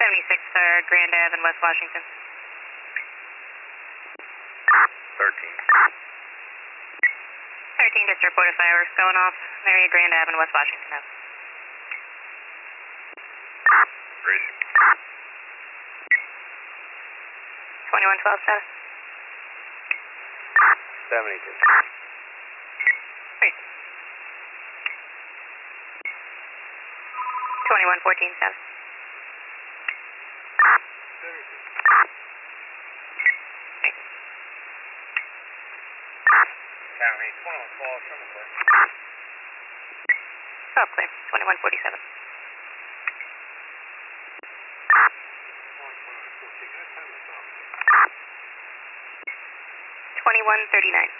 76 Grand Ave in West Washington. 13. 13, just report a fireworks going off. Area Grand Ave in West Washington. 2112 status. 72. 2114 status. County 2112, show me clear. Oh, clear. 2147. 2139.